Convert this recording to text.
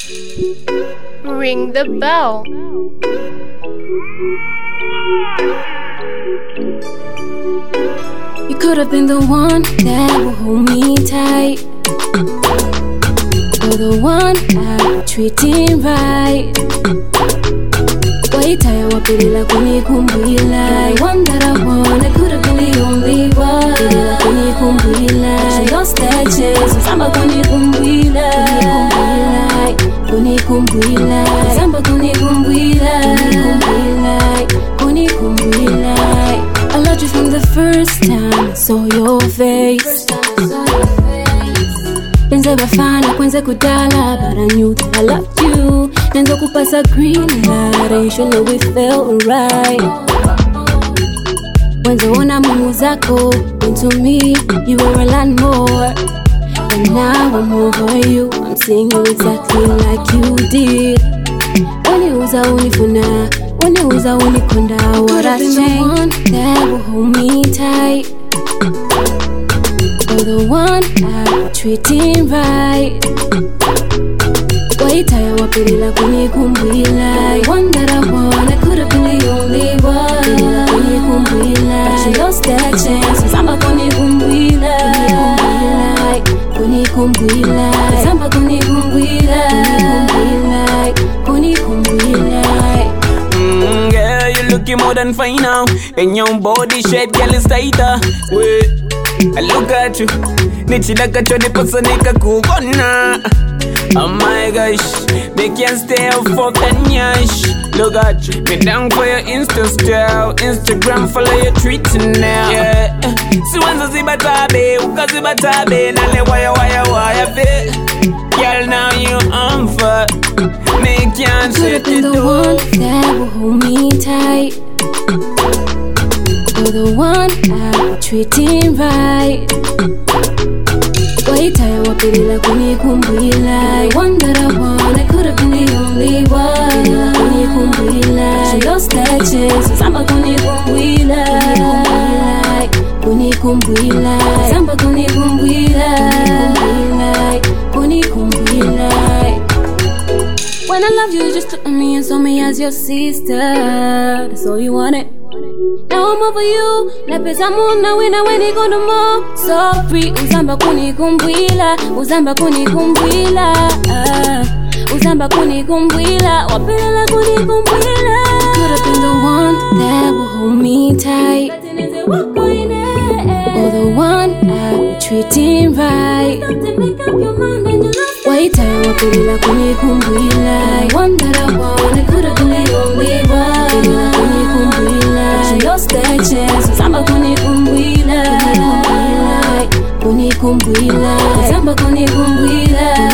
Ring the bell. You could have been the one that would hold me tight, or the one I would treating right. Wait, I would be like when you come be like one that I want. I could have been the only one. Be like when you come be like she lost that chance. I'm not gonna come be like when you come be like I'm not gonna come be like when you come be like. I loved you from the first time I saw your face. Benza bafana kwenze kudala, but I knew that I loved you. Benza kupasa green light, and you should know we felt right. Wenza ona mumu zako into me, you were a lot more. And now I'm over you, I'm seeing you exactly like you did. When you was unifuna, when you was unikonda, what I changed that will hold me tight, or the one I treating right. Wait, I was pretty like when you come be like one that I want. I could have been the only one. Like when you come be like she lost that chance. Cause I'm not gonna come be like when you come be like I'm not gonna come be like when you come be like. Girl, you looking more than fine now, and your body shape, girl, is tighter. Wait, I look at you, nichidaka chodi pasanika kugona. Oh my gosh, they can't stay up for 10 years. Look at you, me down for your Insta style, Instagram follow your tweeting now. Yeah, si wanza zibatabe, ukazibatabe, nale waya fit. Girl, now you on fire, me can't shit it the one that will hold me tight, or the one I treating right. Wait, I was pretty like when you come be like one that I want. I could have been the only one. Like when you come be like she lost that chance. Cause I'm not gonna come be like when you come be like I'm not gonna come be like when you come be like. When I loved you, you just looked at me and saw me as your sister. That's all you wanted. Now I'm over you. Napesa muna wina weni kono mo. Sorry, uzamba kuni kumbwila. Uzamba kuni kumbwila. Uzamba kuni kumbwila. Wapela kuni kumbwila. Could have been the one that will hold me tight, or the one I would treating right. Wait, I was pretty like when you kumbwila. One that I want, I could have been the only one. Like when you kumbwila, she lost that chance. Cause I'm not gonna kumbwila. When you kumbwila, I'm not gonna kumbwila.